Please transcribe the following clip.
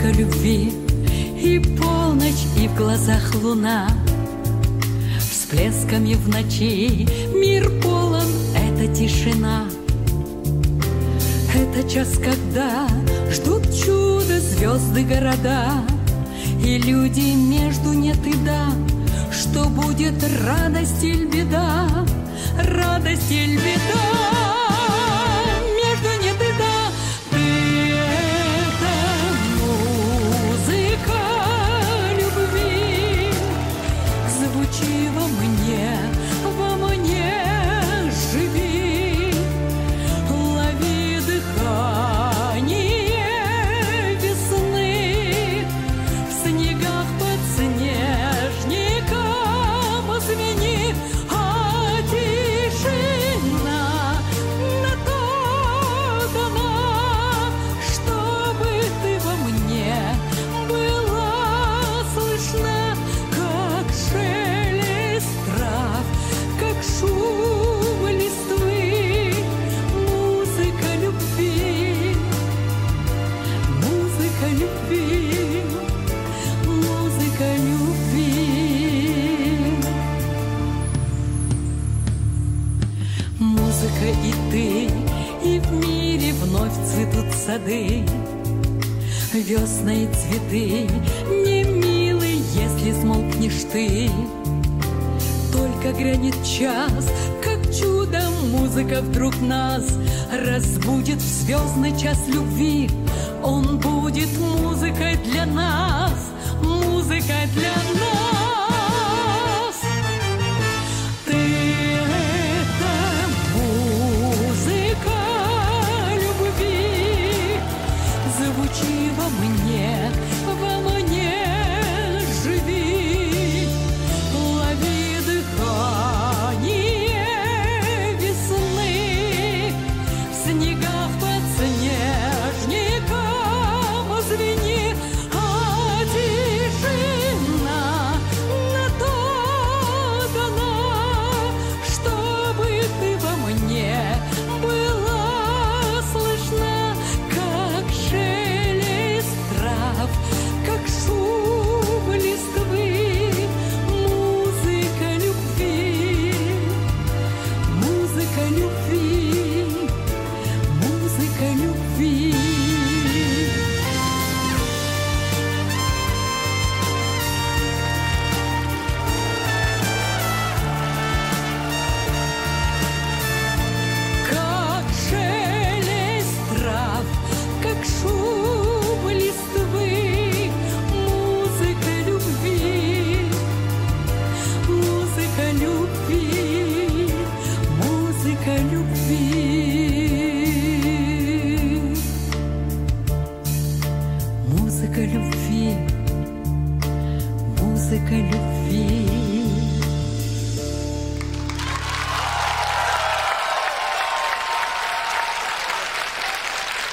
Музыка любви, и полночь, и в глазах луна. Всплесками в ночи мир полон, это тишина. Это час, когда ждут чудо звезды, города, и люди между нет и да. Что будет радость или беда, радость или беда, между нет и да. Ты — это музыка любви, звучи во мне, живи, лови дыхание весны в снегах под снежником. Звени, а тишина на то дана, чтобы ты во мне была слышна, как шелест трав, как шум листвы. Музыка любви, музыка любви, музыка любви. Музыка и ты, и в мире вновь цветут сады. Весна и цветы не милы, если смолкнешь ты. Только грянет час, как чудо, музыка вдруг нас разбудит в звездный час любви. Он будет музыкой для нас, музыкой для нас. Звучи во мне, живи, лови дыхание весны в снегах под снежником. Звени, а тишина на то дана, чтобы ты во мне была слышна, как шелест трав, как шум листвы. Музыка любви, музыка любви, музыка любви. Как шелест трав, как шум листвы. Музыка любви, музыка любви, музыка любви, музыка любви, музыка любви.